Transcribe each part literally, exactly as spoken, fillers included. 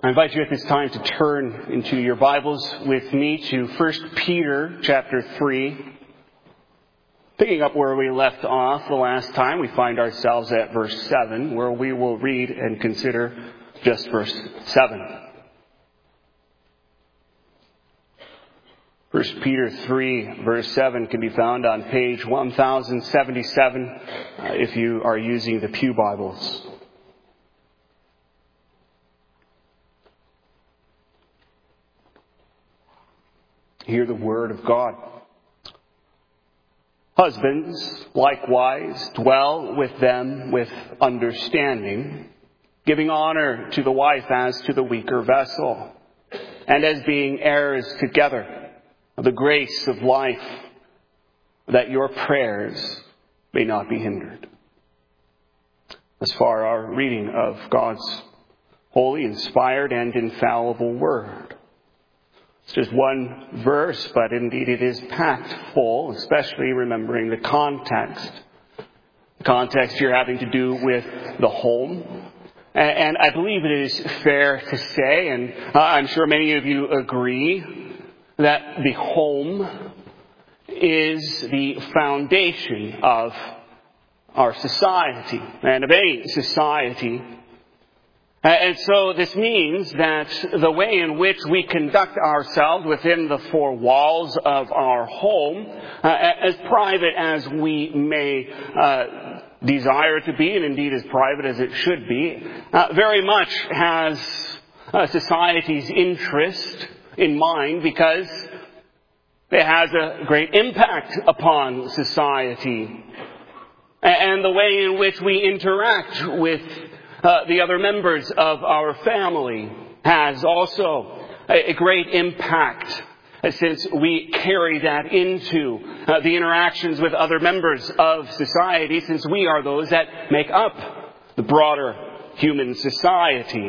I invite you at this time to turn into your Bibles with me to First Peter chapter three. Picking up where we left off the last time, we find ourselves at verse seven, where we will read and consider just verse seven. First Peter three, verse seven can be found on page one thousand seventy-seven uh, if you are using the Pew Bibles. Hear the word of God. Husbands, likewise, dwell with them with understanding, giving honor to the wife as to the weaker vessel, and as being heirs together of the grace of life, that your prayers may not be hindered. As far our reading of God's holy, inspired, and infallible word. It's just one verse, but indeed it is packed full, especially remembering the context. The context here having to do with the home. And I believe it is fair to say, and I'm sure many of you agree, that the home is the foundation of our society, and of any society. And so this means that the way in which we conduct ourselves within the four walls of our home, uh, as private as we may uh, desire it to be, and indeed as private as it should be, uh, very much has uh, society's interest in mind, because it has a great impact upon society. And the way in which we interact with Uh, the other members of our family has also a, a great impact, uh, since we carry that into uh, the interactions with other members of society, since we are those that make up the broader human society.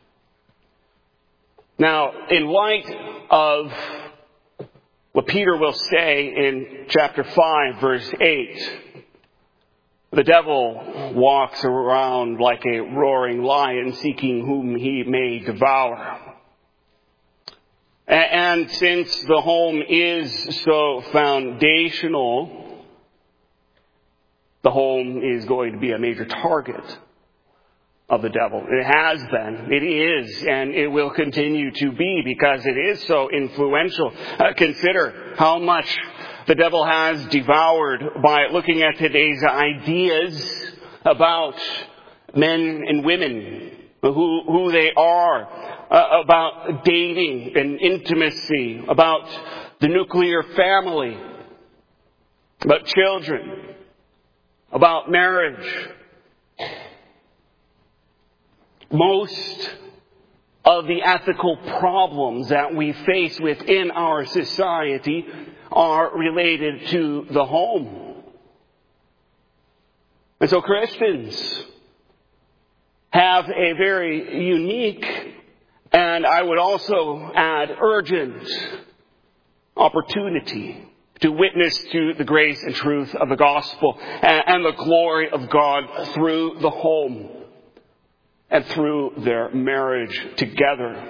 Now, in light of what Peter will say in chapter five, verse eight, the devil walks around like a roaring lion, seeking whom he may devour. And since the home is so foundational, the home is going to be a major target of the devil. It has been, it is, and it will continue to be, because it is so influential. Uh, consider how much the devil has devoured by looking at today's ideas about men and women, who, who they are, uh, about dating and intimacy, about the nuclear family, about children, about marriage. Most of the ethical problems that we face within our society are related to the home. And so Christians have a very unique, and I would also add urgent, opportunity to witness to the grace and truth of the gospel and the glory of God through the home and through their marriage together.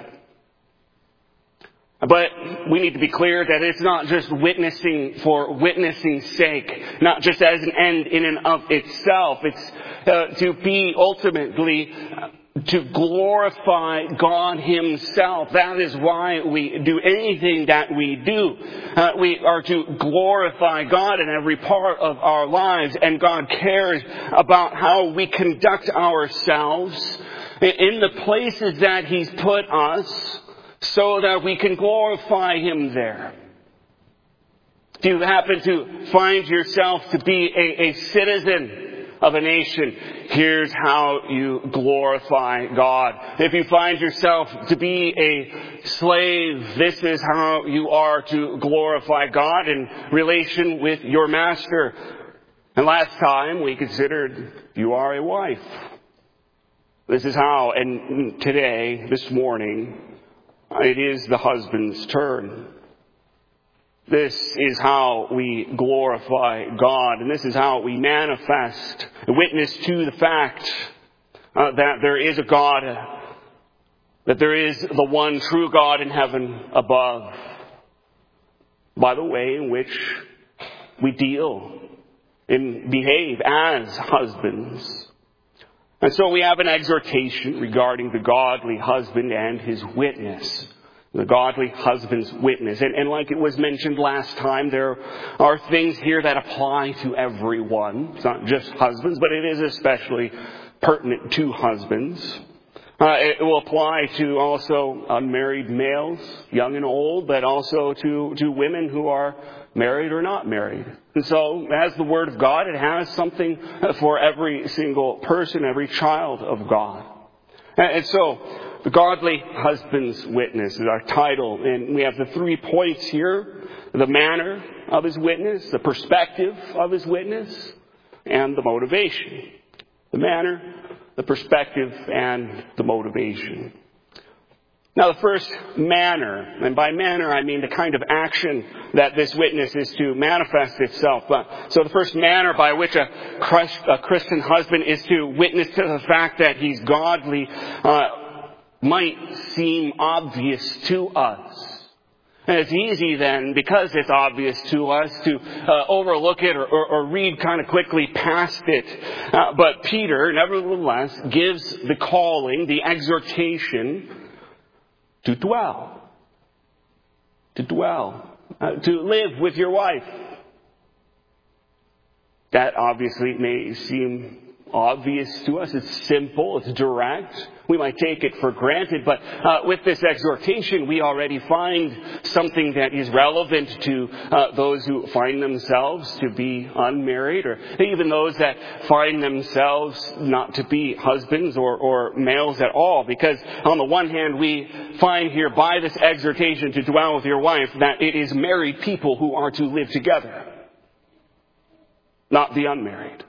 But we need to be clear that it's not just witnessing for witnessing's sake, not just as an end in and of itself. It's uh, to be ultimately uh, to glorify God Himself. That is why we do anything that we do. Uh, we are to glorify God in every part of our lives, and God cares about how we conduct ourselves in the places that He's put us, so that we can glorify Him there. If you happen to find yourself to be a, a citizen of a nation, here's how you glorify God. If you find yourself to be a slave, this is how you are to glorify God in relation with your master. And last time we considered you are a wife. This is how, and today, this morning, it is the husband's turn. This is how we glorify God, and this is how we manifest, witness to the fact uh, that there is a God that there is the one true God in heaven above, by the way in which we deal and behave as husbands. And so we have an exhortation regarding the godly husband and his witness. The godly husband's witness. And, and like it was mentioned last time, there are things here that apply to everyone. It's not just husbands, but it is especially pertinent to husbands. Uh, it will apply to also unmarried males, young and old, but also to, to women who are married or not married. And so, as the Word of God, it has something for every single person, every child of God. And so, the godly husband's witness is our title. And we have the three points here: the manner of his witness, the perspective of his witness, and the motivation. The manner, the perspective, and the motivation. Now, the first manner, and by manner I mean the kind of action that this witness is to manifest itself. So the first manner by which a Christian husband is to witness to the fact that he's godly uh, might seem obvious to us. And it's easy then, because it's obvious to us, to uh, overlook it or, or, or read kind of quickly past it. Uh, but Peter, nevertheless, gives the calling, the exhortation to dwell. To dwell. Uh, to live with your wife. That obviously may seem obvious to us. It's simple. It's direct. We might take it for granted. But uh, with this exhortation, we already find something that is relevant to uh, those who find themselves to be unmarried, or even those that find themselves not to be husbands or, or males at all. Because on the one hand, we find here by this exhortation to dwell with your wife that it is married people who are to live together, not the unmarried.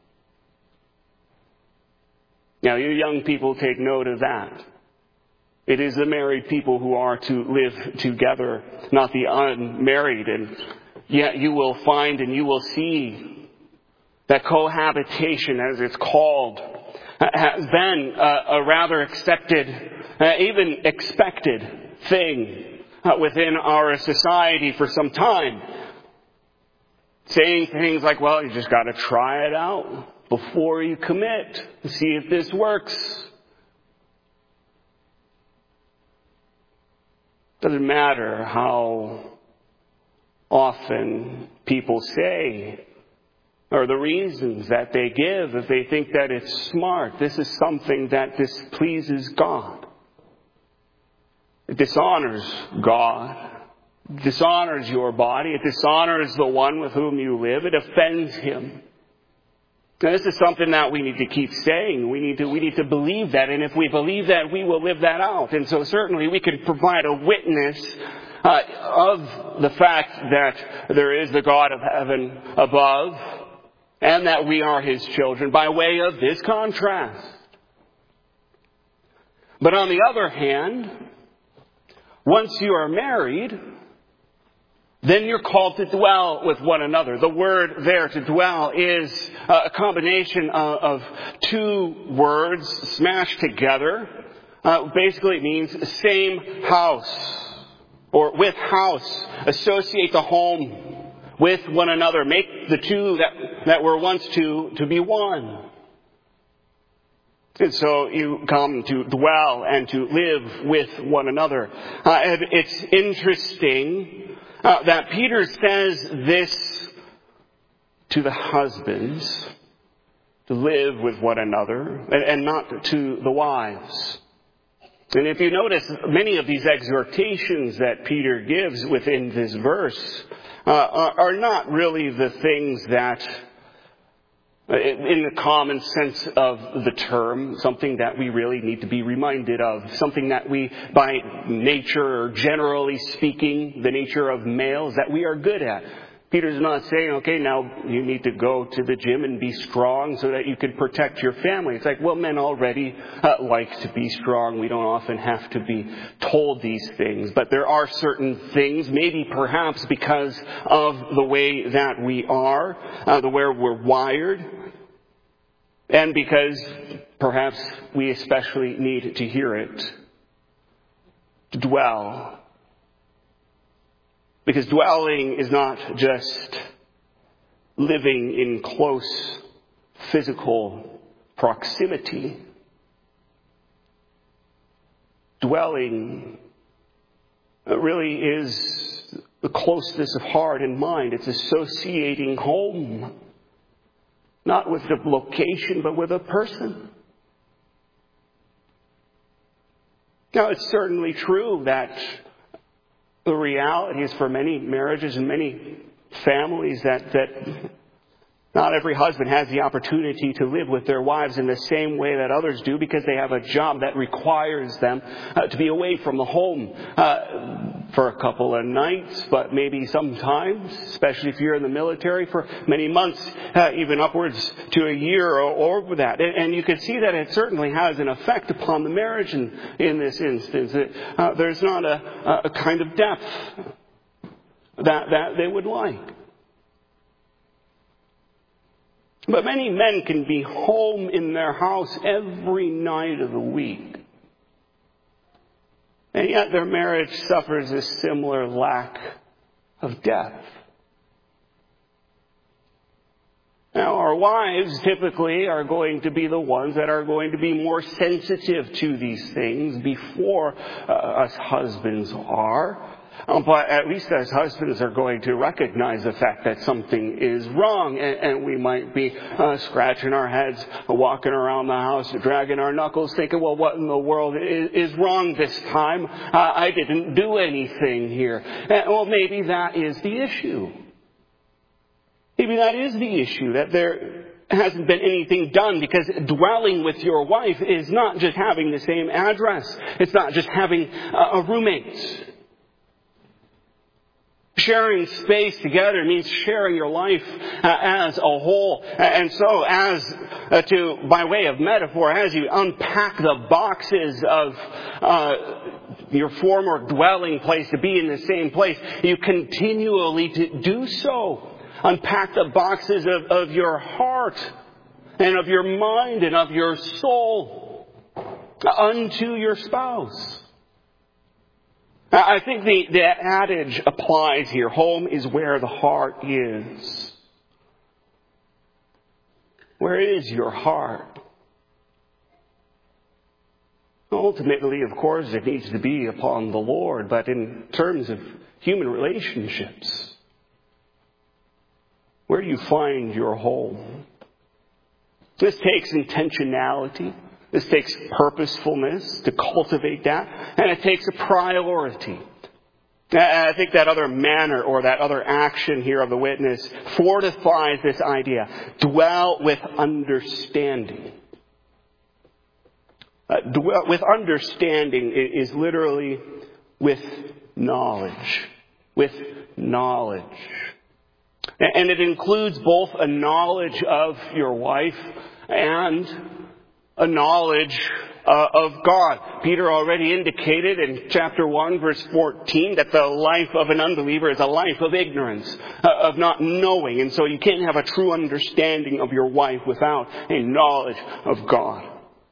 Now, you young people, take note of that. It is the married people who are to live together, not the unmarried. And yet you will find and you will see that cohabitation, as it's called, has been a, a rather accepted, uh, even expected thing uh, within our society for some time. Saying things like, well, you just got to try it out before you commit, to see if this works. Doesn't matter how often people say, or the reasons that they give, if they think that it's smart. This is something that displeases God. It dishonors God. It dishonors your body. It dishonors the one with whom you live. It offends Him. Now, this is something that we need to keep saying. We need to, we need to believe that. And if we believe that, we will live that out. And so certainly we can provide a witness uh, of the fact that there is the God of heaven above and that we are His children by way of this contrast. But on the other hand, once you are married, then you're called to dwell with one another. The word there, to dwell, is a combination of two words smashed together. Uh, basically, it means same house, or with house. Associate the home with one another. Make the two that, that were once two to be one. And so you come to dwell and to live with one another. Uh, and it's interesting Uh, that Peter says this to the husbands, to live with one another, and, and not to the wives. And if you notice, many of these exhortations that Peter gives within this verse uh, are, are not really the things that, in the common sense of the term, something that we really need to be reminded of. Something that we, by nature, or generally speaking, the nature of males, that we are good at. Peter's not saying, okay, now you need to go to the gym and be strong so that you can protect your family. It's like, well, men already uh, like to be strong. We don't often have to be told these things. But there are certain things, maybe perhaps because of the way that we are, uh, the way we're wired, and because perhaps we especially need to hear it. dwell. Because dwelling is not just living in close physical proximity. Dwelling really is the closeness of heart and mind. It's associating home, not with the location, but with a person. Now, it's certainly true that the reality is for many marriages and many families that, that not every husband has the opportunity to live with their wives in the same way that others do, because they have a job that requires them uh, to be away from the home uh, for a couple of nights, but maybe sometimes, especially if you're in the military, for many months, uh, even upwards to a year or over that. And, and you can see that it certainly has an effect upon the marriage in, in this instance. It, uh, there's not a, a kind of depth that, that they would like. But many men can be home in their house every night of the week. And yet their marriage suffers a similar lack of depth. Now, our wives typically are going to be the ones that are going to be more sensitive to these things before uh, us husbands are. Um, but at least as husbands are going to recognize the fact that something is wrong, and, and we might be uh, scratching our heads, walking around the house, dragging our knuckles, thinking, well, what in the world is, is wrong this time? Uh, I didn't do anything here. And, well, maybe that is the issue. Maybe that is the issue, that there hasn't been anything done, because dwelling with your wife is not just having the same address. It's not just having uh, a roommate. Sharing space together means sharing your life uh, as a whole. And so, as uh, to by way of metaphor, as you unpack the boxes of uh, your former dwelling place to be in the same place, you continually to do so. Unpack the boxes of, of your heart and of your mind and of your soul unto your spouse. I think the, the adage applies here. Home is where the heart is. Where is your heart? Ultimately, of course, it needs to be upon the Lord, but in terms of human relationships, where do you find your home? This takes intentionality. This takes purposefulness to cultivate that, and it takes a priority. I think that other manner or that other action here of the witness fortifies this idea. Dwell with understanding. Uh, dwell with understanding is literally with knowledge. With knowledge. And it includes both a knowledge of your wife and a knowledge uh, of God. Peter already indicated in chapter one, verse fourteen, that the life of an unbeliever is a life of ignorance, uh, of not knowing. And so you can't have a true understanding of your wife without a knowledge of God.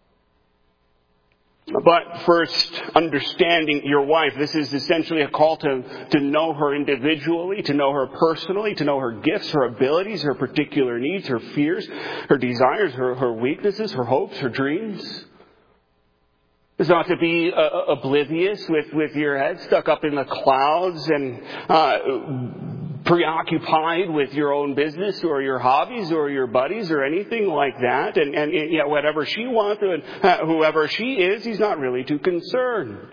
But first, understanding your wife. This is essentially a call to, to know her individually, to know her personally, to know her gifts, her abilities, her particular needs, her fears, her desires, her, her weaknesses, her hopes, her dreams. It's not to be uh, oblivious with, with your head stuck up in the clouds and uh, preoccupied with your own business or your hobbies or your buddies or anything like that. And, and, and yeah, whatever she wants and uh, whoever she is, he's not really too concerned.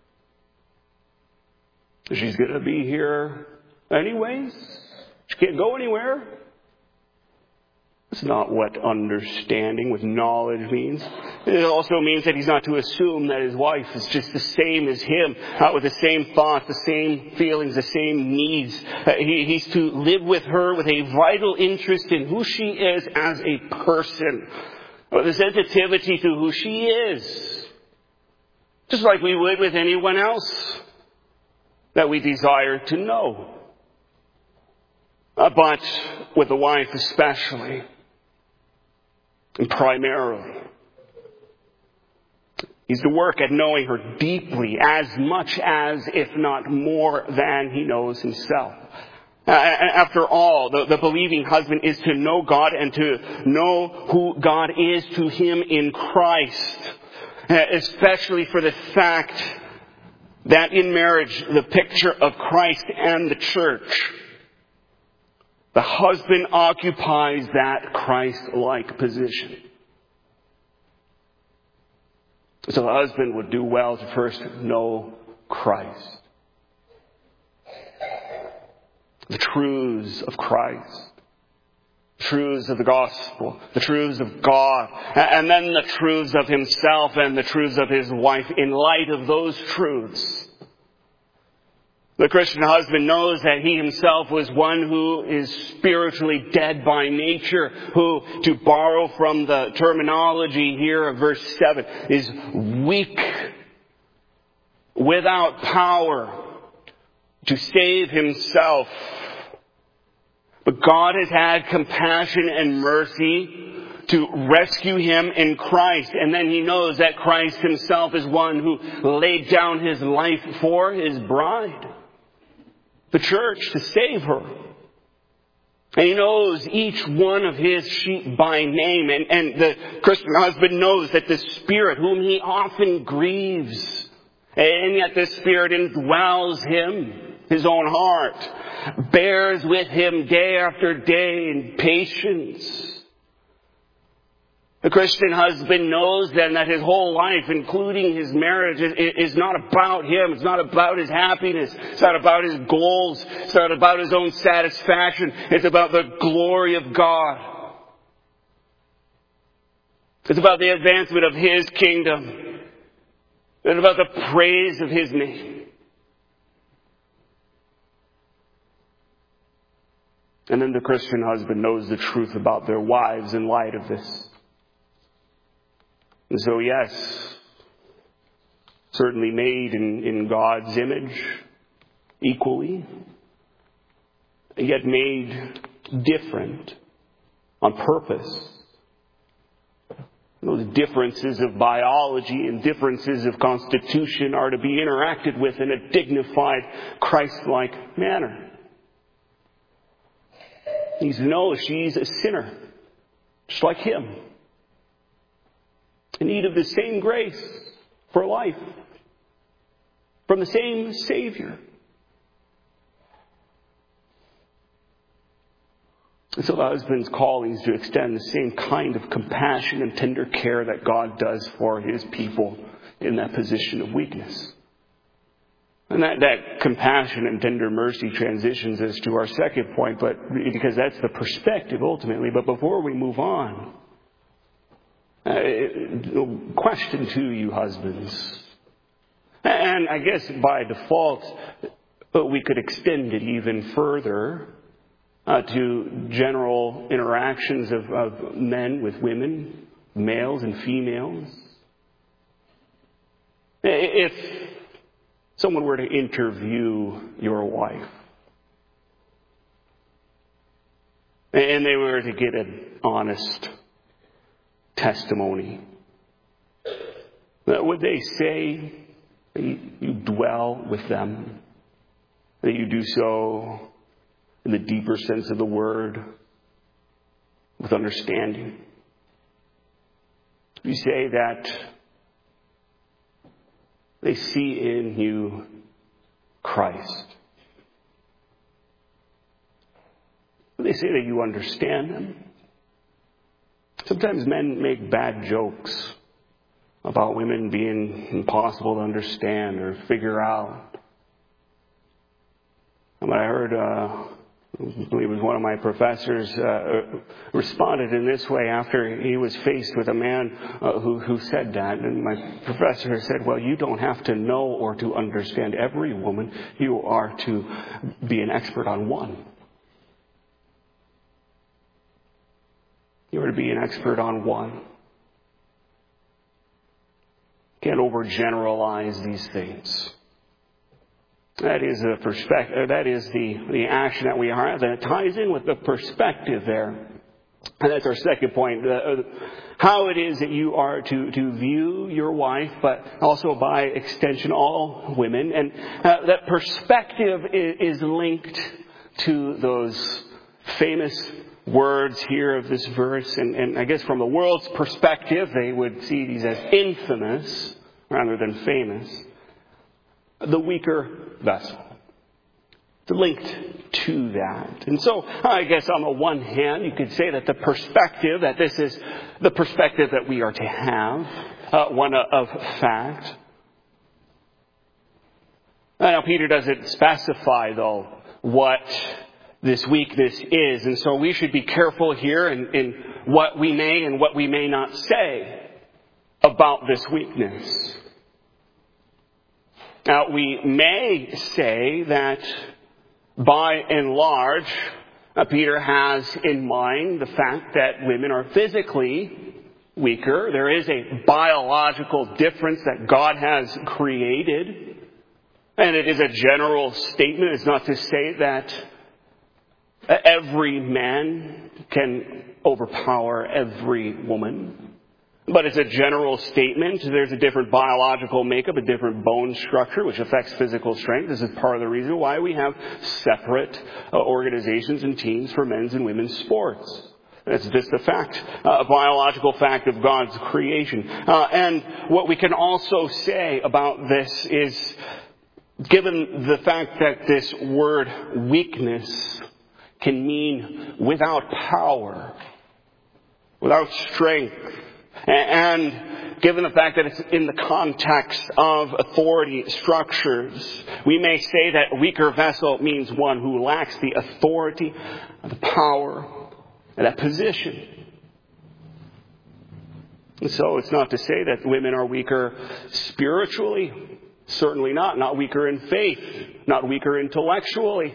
She's going to be here anyways. She can't go anywhere. That's not what understanding with knowledge means. It also means that he's not to assume that his wife is just the same as him, uh, with the same thoughts, the same feelings, the same needs. Uh, he, he's to live with her with a vital interest in who she is as a person, with a sensitivity to who she is, just like we would with anyone else that we desire to know. Uh, but with the wife especially. And primarily, He's to work at knowing her deeply, as much as, if not more than, he knows himself. Uh, after all, the, the believing husband is to know God and to know who God is to him in Christ. Uh, especially for the fact that in marriage, the picture of Christ and the church, the husband occupies that Christ-like position. So the husband would do well to first know Christ. The truths of Christ. Truths of the gospel. The truths of God. And then the truths of himself and the truths of his wife in light of those truths. The Christian husband knows that he himself was one who is spiritually dead by nature, who, to borrow from the terminology here of verse seven, is weak, without power to save himself. But God has had compassion and mercy to rescue him in Christ. And then he knows that Christ himself is one who laid down his life for his bride, the church, to save her. And he knows each one of his sheep by name. And, and the Christian husband knows that the Spirit, whom he often grieves, and yet the Spirit indwells him, his own heart, bears with him day after day in patience. The Christian husband knows then that his whole life, including his marriage, is not about him. It's not about his happiness. It's not about his goals. It's not about his own satisfaction. It's about the glory of God. It's about the advancement of his kingdom. It's about the praise of his name. And then the Christian husband knows the truth about their wives in light of this. And so, yes, certainly made in, in God's image equally, yet made different on purpose. Those differences of biology and differences of constitution are to be interacted with in a dignified, Christ-like manner. He's to know she's a sinner, just like him, in need of the same grace for life from the same Savior. And so the husband's calling is to extend the same kind of compassion and tender care that God does for his people in that position of weakness. And that, that compassion and tender mercy transitions us to our second point, but because that's the perspective ultimately. But before we move on, uh, question to you husbands. And I guess by default, but we could extend it even further uh, to general interactions of, of men with women, males and females. If someone were to interview your wife, and they were to get an honest testimony, would they say that you dwell with them, that you do so in the deeper sense of the word, with understanding? You say that they see in you Christ. They say that you understand them. Sometimes men make bad jokes about women being impossible to understand or figure out. And I heard, uh, I believe it was one of my professors, uh, responded in this way after he was faced with a man uh, who, who said that. And my professor said, well, you don't have to know or to understand every woman. You are to be an expert on one. You are to be an expert on one. Can't overgeneralize these things. That is the perspective. That is the, the action that we have. That ties in with the perspective there. And that's our second point. Uh, how it is that you are to, to view your wife, but also by extension all women. And uh, that perspective is, is linked to those famous words here of this verse. And, and I guess from the world's perspective, they would see these as infamous rather than famous. The weaker vessel. It's linked to that. And so I guess on the one hand, you could say that the perspective, that this is the perspective that we are to have, uh, one of fact. Now Peter doesn't specify, though, what this weakness is. And so we should be careful here in, in what we may and what we may not say about this weakness. Now, we may say that by and large, uh, Peter has in mind the fact that women are physically weaker. There is a biological difference that God has created. And it is a general statement. It's not to say that every man can overpower every woman. But it's a general statement. There's a different biological makeup, a different bone structure, which affects physical strength. This is part of the reason why we have separate uh, organizations and teams for men's and women's sports. That's just a fact, uh, a biological fact of God's creation. Uh, and what we can also say about this is, given the fact that this word weakness can mean without power, without strength, and given the fact that it's in the context of authority structures, we may say that weaker vessel means one who lacks the authority, the power, and that position. And so it's not to say that women are weaker spiritually. Certainly not. Not weaker in faith. Not weaker intellectually.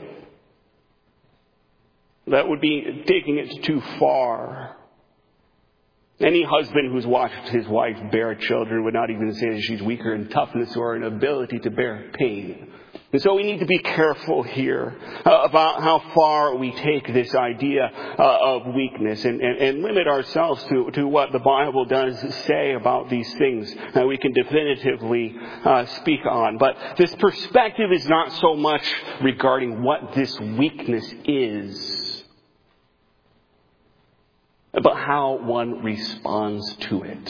That would be taking it too far. Any husband who's watched his wife bear children would not even say that she's weaker in toughness or in ability to bear pain. And so we need to be careful here uh, about how far we take this idea uh, of weakness and, and, and limit ourselves to, to what the Bible does say about these things that we can definitively uh, speak on. But this perspective is not so much regarding what this weakness is, but how one responds to it.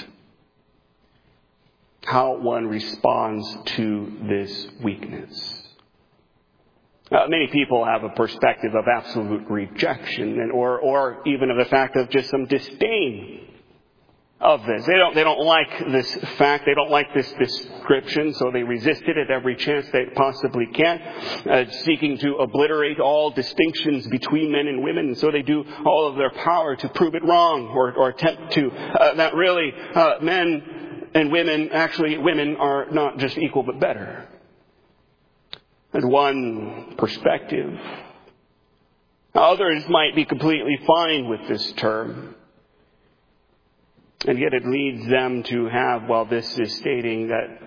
How one responds to this weakness. Uh, many people have a perspective of absolute rejection, and or or even of the fact of just some disdain of this. They don't they don't like this fact. They don't like this description, so they resist it at every chance they possibly can, uh, seeking to obliterate all distinctions between men and women. And so they do all of their power to prove it wrong, or, or attempt to. Uh, that really, uh, men and women, actually women are not just equal but better. That's one perspective. Others might be completely fine with this term. And yet it leads them to have, well, this is stating that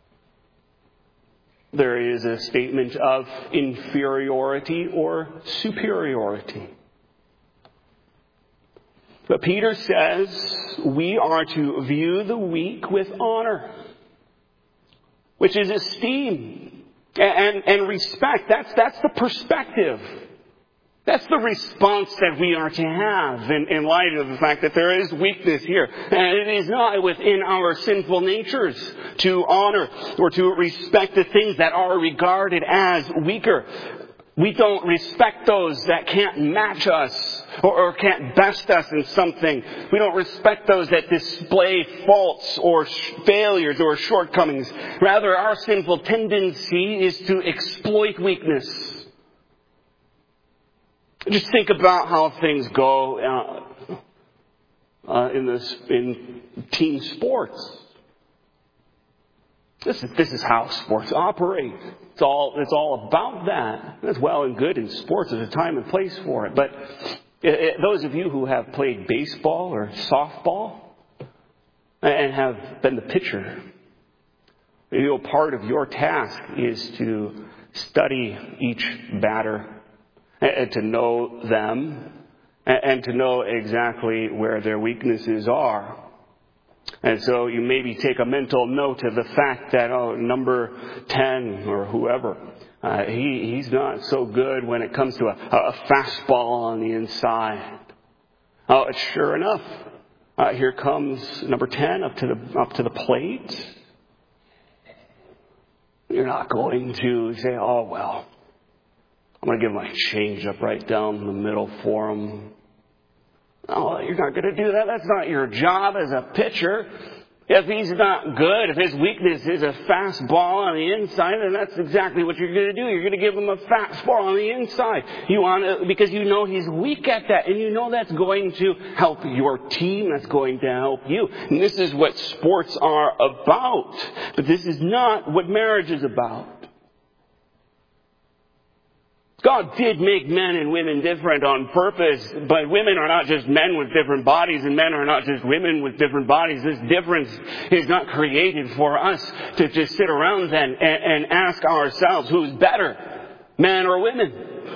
there is a statement of inferiority or superiority. But Peter says we are to view the weak with honor, which is esteem and, and respect. That's, that's the perspective. That's the response that we are to have in, in light of the fact that there is weakness here. And it is not within our sinful natures to honor or to respect the things that are regarded as weaker. We don't respect those that can't match us or, or can't best us in something. We don't respect those that display faults or sh- failures or shortcomings. Rather, our sinful tendency is to exploit weakness. Just think about how things go uh, uh, in this in team sports. This is this is how sports operate. It's all it's all about that. That's well and good in sports. There's a time and place for it. But it, it, those of you who have played baseball or softball and have been the pitcher, you know, part of your task is to study each batter, and to know them, and, and to know exactly where their weaknesses are. And so you maybe take a mental note of the fact that, oh, number ten or whoever, uh, he, he's not so good when it comes to a, a fastball on the inside. Oh, sure enough, uh, here comes number ten up to the up to the plate. You're not going to say, oh, well, I'm going to give him a change up right down the middle for him. Oh, you're not going to do that. That's not your job as a pitcher. If he's not good, if his weakness is a fastball on the inside, then that's exactly what you're going to do. You're going to give him a fastball on the inside. You want to, because you know he's weak at that, and you know that's going to help your team. That's going to help you. And this is what sports are about. But this is not what marriage is about. God did make men and women different on purpose, but women are not just men with different bodies, and men are not just women with different bodies. This difference is not created for us to just sit around then and, and ask ourselves who's better, men or women.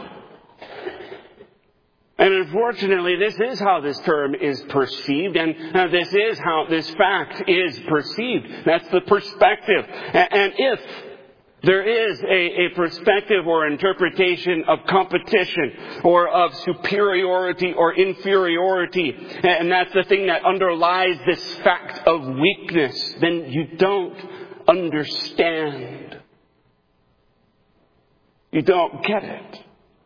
And unfortunately, this is how this term is perceived, and uh, this is how this fact is perceived. That's the perspective. And, and if there is a, a perspective or interpretation of competition or of superiority or inferiority, and that's the thing that underlies this fact of weakness, then you don't understand. You don't get it.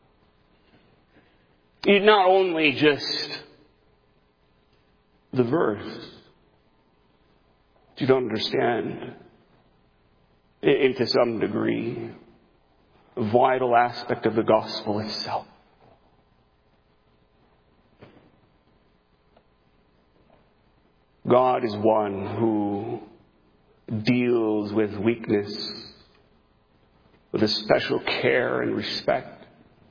You not only just the verse, you don't understand in to some degree a vital aspect of the gospel itself. God is one who deals with weakness with a special care and respect.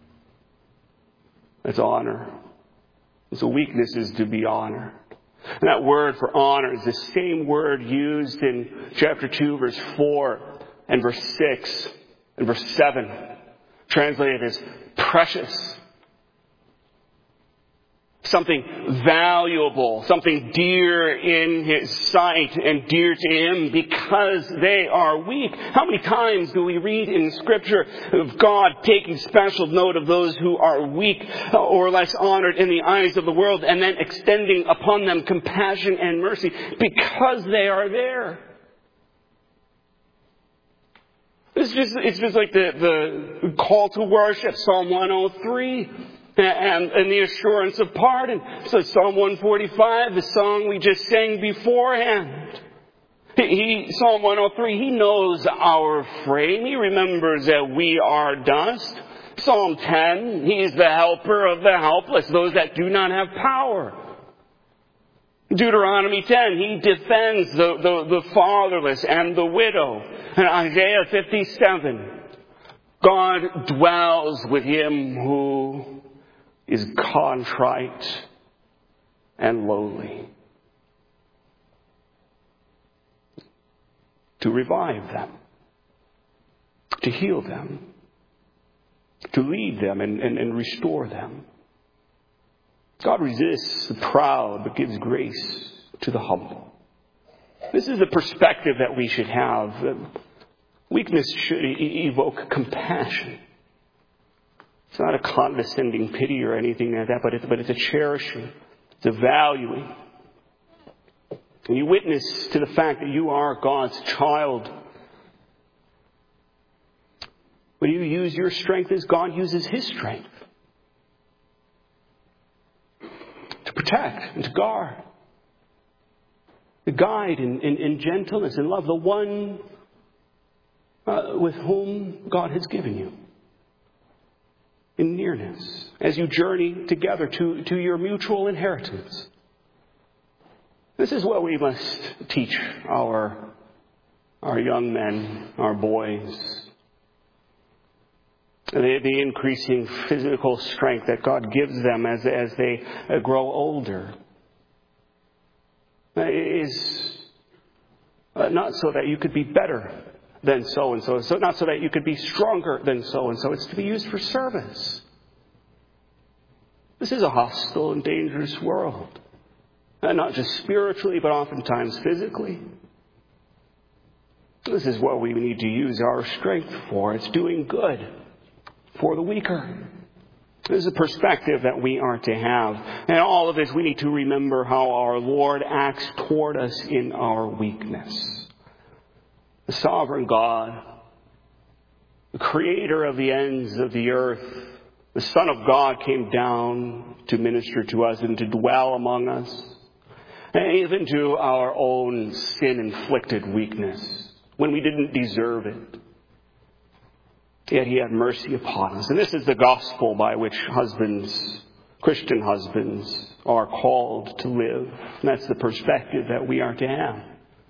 That's honor. And so weakness is to be honored. And that word for honor is the same word used in chapter two, verse four, and verse six, and verse seven, translated as precious. Something valuable, something dear in His sight and dear to Him because they are weak. How many times do we read in Scripture of God taking special note of those who are weak or less honored in the eyes of the world, and then extending upon them compassion and mercy because they are there? It's just, it's just like the, the call to worship, Psalm one oh three. And, and the assurance of pardon. So Psalm one forty-five, the song we just sang beforehand. He, Psalm one oh three, He knows our frame. He remembers that we are dust. Psalm ten, He is the helper of the helpless, those that do not have power. Deuteronomy ten, He defends the, the, the fatherless and the widow. And Isaiah fifty-seven, God dwells with him who is contrite and lowly, to revive them, to heal them, to lead them and, and, and restore them. God resists the proud but gives grace to the humble. This is the perspective that we should have. Weakness should e- evoke compassion. It's not a condescending pity or anything like that, but it's, but it's a cherishing. It's a valuing. And you witness to the fact that you are God's child. When you use your strength as God uses His strength. To protect and to guard. To guide in, in, in gentleness and love. The one uh, with whom God has given you. In nearness, as you journey together to, to your mutual inheritance. This is what we must teach our, our young men, our boys. The, the increasing physical strength that God gives them as, as they grow older is not so that you could be better than so-and-so. So not so that you could be stronger than so-and-so. It's to be used for service. This is a hostile and dangerous world. And not just spiritually, but oftentimes physically. This is what we need to use our strength for. It's doing good for the weaker. This is a perspective that we are to have. And all of this, we need to remember how our Lord acts toward us in our weakness. The sovereign God, the creator of the ends of the earth, the Son of God came down to minister to us and to dwell among us, and even to our own sin-inflicted weakness, when we didn't deserve it. Yet he had mercy upon us. And this is the gospel by which husbands, Christian husbands, are called to live. And that's the perspective that we are to have.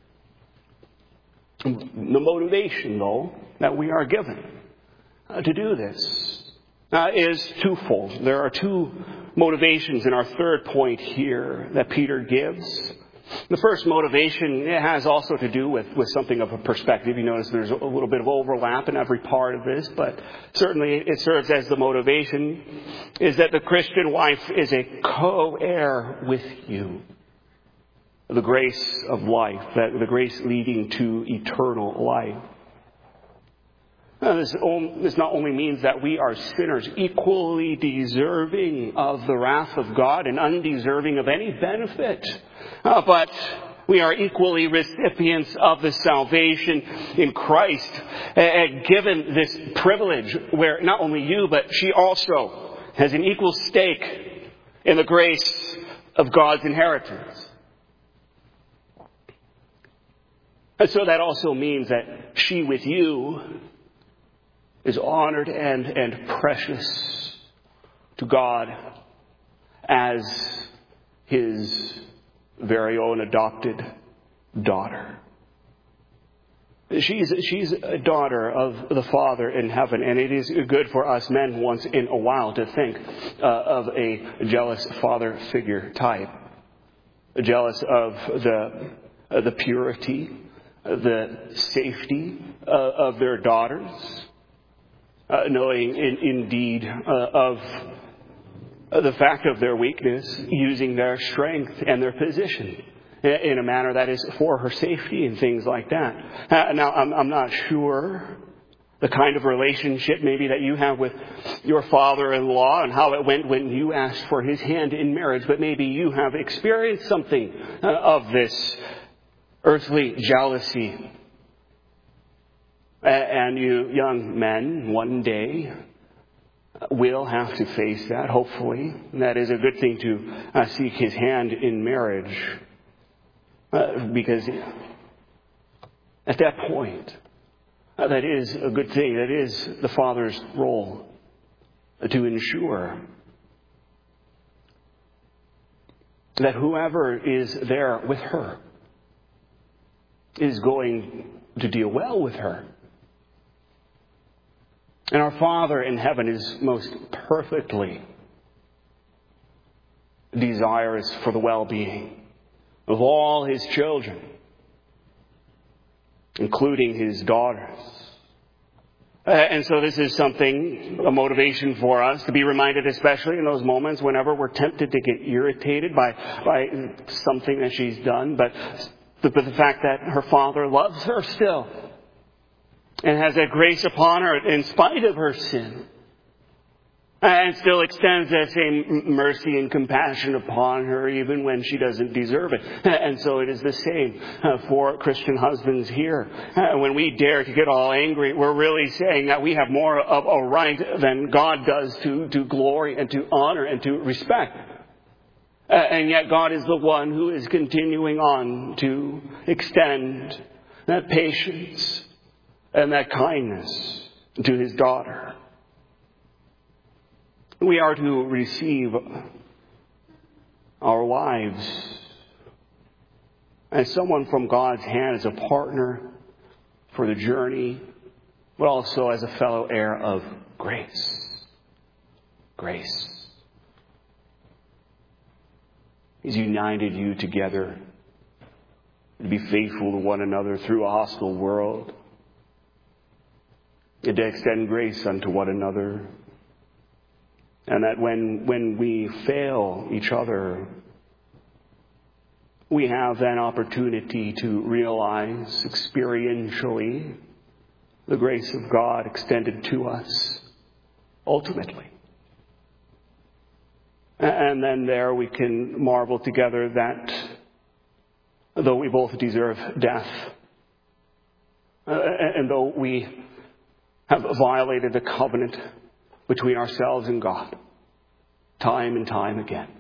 The motivation, though, that we are given uh, to do this uh, is twofold. There are two motivations in our third point here that Peter gives. The first motivation has also to do with, with something of a perspective. You notice there's a little bit of overlap in every part of this, but certainly it serves as the motivation, is that the Christian wife is a co-heir with you. The grace of life, that the grace leading to eternal life. Now, this, this not only means that we are sinners equally deserving of the wrath of God and undeserving of any benefit, uh, but we are equally recipients of the salvation in Christ, and given this privilege where not only you, but she also has an equal stake in the grace of God's inheritance. And so that also means that she with you is honored and, and precious to God as his very own adopted daughter. She's, she's a daughter of the Father in heaven, and it is good for us men once in a while to think uh, of a jealous father figure type. Jealous of the, uh, the purity, the safety uh, of their daughters. Uh, knowing in, indeed uh, of uh, the fact of their weakness, using their strength and their position in, in a manner that is for her safety and things like that. Uh, now, I'm, I'm not sure the kind of relationship maybe that you have with your father-in-law and how it went when you asked for his hand in marriage, but maybe you have experienced something uh, of this earthly jealousy. And you young men, one day, will have to face that, hopefully. And that is a good thing to uh, seek his hand in marriage. Uh, because at that point, uh, that is a good thing. That is the father's role, uh, to ensure that whoever is there with her is going to deal well with her. And our Father in heaven is most perfectly desirous for the well-being of all his children, including his daughters. Uh, and so this is something, a motivation for us to be reminded, especially in those moments whenever we're tempted to get irritated by, by something that she's done, but the, but the fact that her Father loves her still. And has that grace upon her in spite of her sin. And still extends that same mercy and compassion upon her even when she doesn't deserve it. And so it is the same for Christian husbands here. When we dare to get all angry, we're really saying that we have more of a right than God does to, to glory and to honor and to respect. And yet God is the one who is continuing on to extend that patience and that kindness to his daughter. We are to receive our wives as someone from God's hand, as a partner for the journey, but also as a fellow heir of grace. Grace. He's united you together to be faithful to one another through a hostile world, and to extend grace unto one another. And that when, when we fail each other, we have that opportunity to realize experientially the grace of God extended to us ultimately. And then there we can marvel together that though we both deserve death, uh, and though we have violated the covenant between ourselves and God time and time again,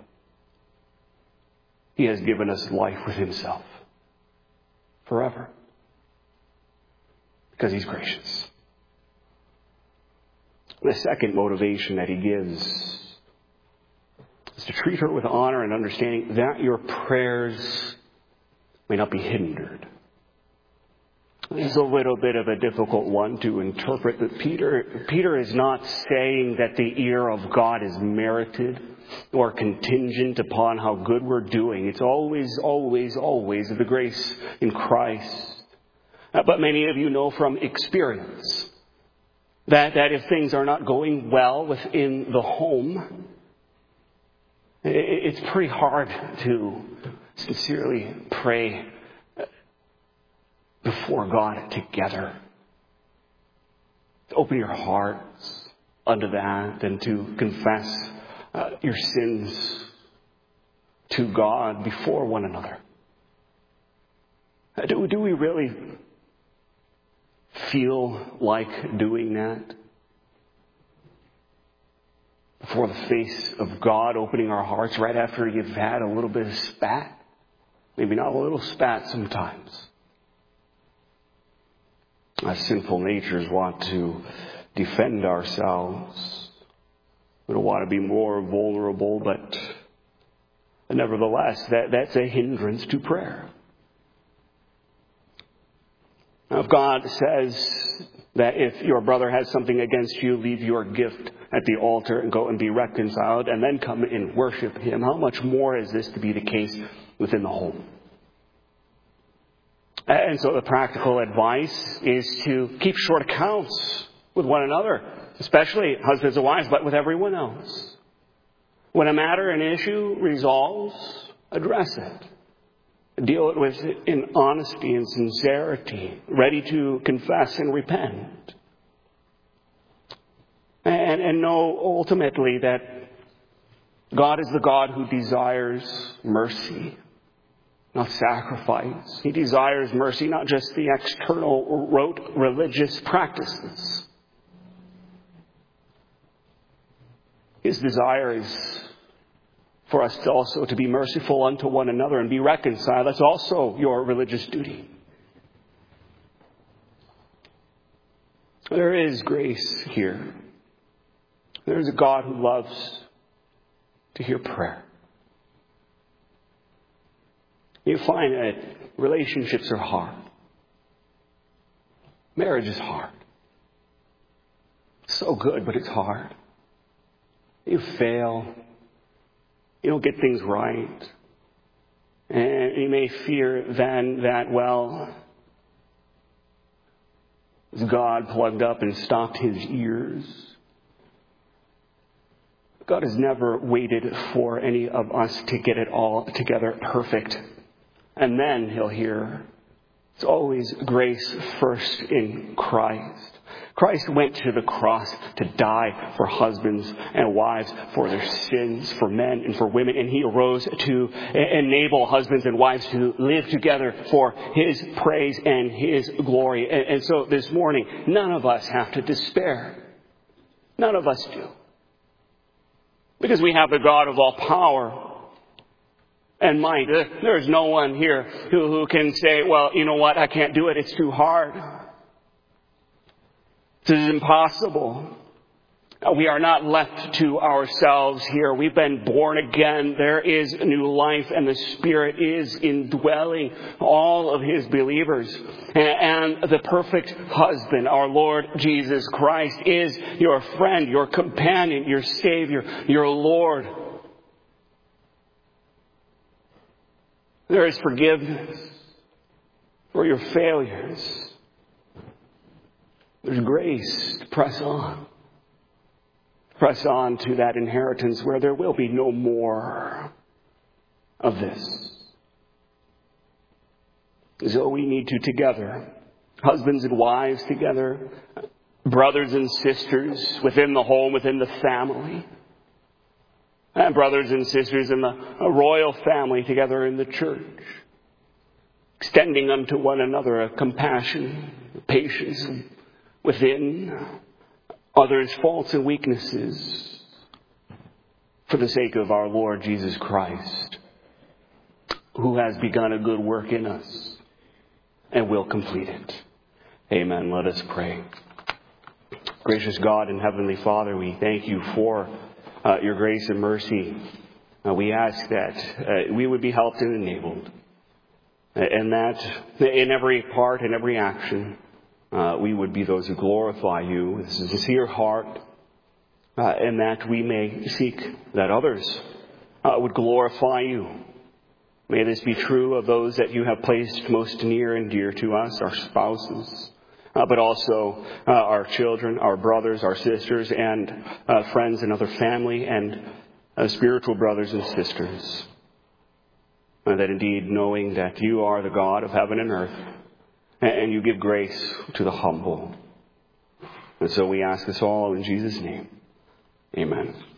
He has given us life with Himself forever because He's gracious. The second motivation that He gives is to treat her with honor and understanding that your prayers may not be hindered. This is a little bit of a difficult one to interpret, but Peter, Peter is not saying that the ear of God is merited or contingent upon how good we're doing. It's always, always, always the grace in Christ. Uh, but many of you know from experience that, that if things are not going well within the home, it, it's pretty hard to sincerely pray before God together. To open your hearts unto that and to confess uh, your sins to God before one another. Uh, do, do we really feel like doing that? Before the face of God, opening our hearts right after you've had a little bit of spat? Maybe not a little spat sometimes. Our sinful natures want to defend ourselves. We don't want to be more vulnerable, but nevertheless, that, that's a hindrance to prayer. Now, if God says that if your brother has something against you, leave your gift at the altar and go and be reconciled and then come and worship Him, how much more is this to be the case within the home? And so the practical advice is to keep short accounts with one another, especially husbands and wives, but with everyone else. When a matter, an issue resolves, address it. Deal it with in honesty and sincerity, ready to confess and repent. And, and know ultimately that God is the God who desires mercy, not sacrifice. He desires mercy, not just the external rote religious practices. His desire is for us to also to be merciful unto one another and be reconciled. That's also your religious duty. There is grace here. There is a God who loves to hear prayer. You find that relationships are hard. Marriage is hard. So good, but it's hard. You fail. You don't get things right. And you may fear then that, well, is God plugged up and stopped His ears? God has never waited for any of us to get it all together perfect. And then He'll hear. It's always grace first in Christ. Christ went to the cross to die for husbands and wives, for their sins, for men and for women. And He arose to enable husbands and wives to live together for His praise and His glory. And, and so this morning, none of us have to despair. None of us do. Because we have the God of all power and might. There is no one here who, who can say, well, you know what, I can't do it. It's too hard. This is impossible. We are not left to ourselves here. We've been born again. There is new life, and the Spirit is indwelling all of His believers. And the perfect husband, our Lord Jesus Christ, is your friend, your companion, your Savior, your Lord. There is forgiveness for your failures. There's grace to press on. press on to that inheritance where there will be no more of this. So we need to together, husbands and wives together, brothers and sisters within the home, within the family, and brothers and sisters in the royal family together in the church, extending unto one another a compassion, a patience within others' faults and weaknesses for the sake of our Lord Jesus Christ, who has begun a good work in us and will complete it. Amen. Let us pray. Gracious God and Heavenly Father, we thank you for uh, your grace and mercy. Uh, we ask that uh, we would be helped and enabled, uh, and that in every part and every action, uh, we would be those who glorify you with a sincere heart, uh, and that we may seek that others uh, would glorify you. May this be true of those that you have placed most near and dear to us, our spouses, uh, but also uh, our children, our brothers, our sisters, and uh, friends and other family, and uh, spiritual brothers and sisters. Uh, that indeed, knowing that you are the God of heaven and earth, and you give grace to the humble. And so we ask this all in Jesus' name. Amen.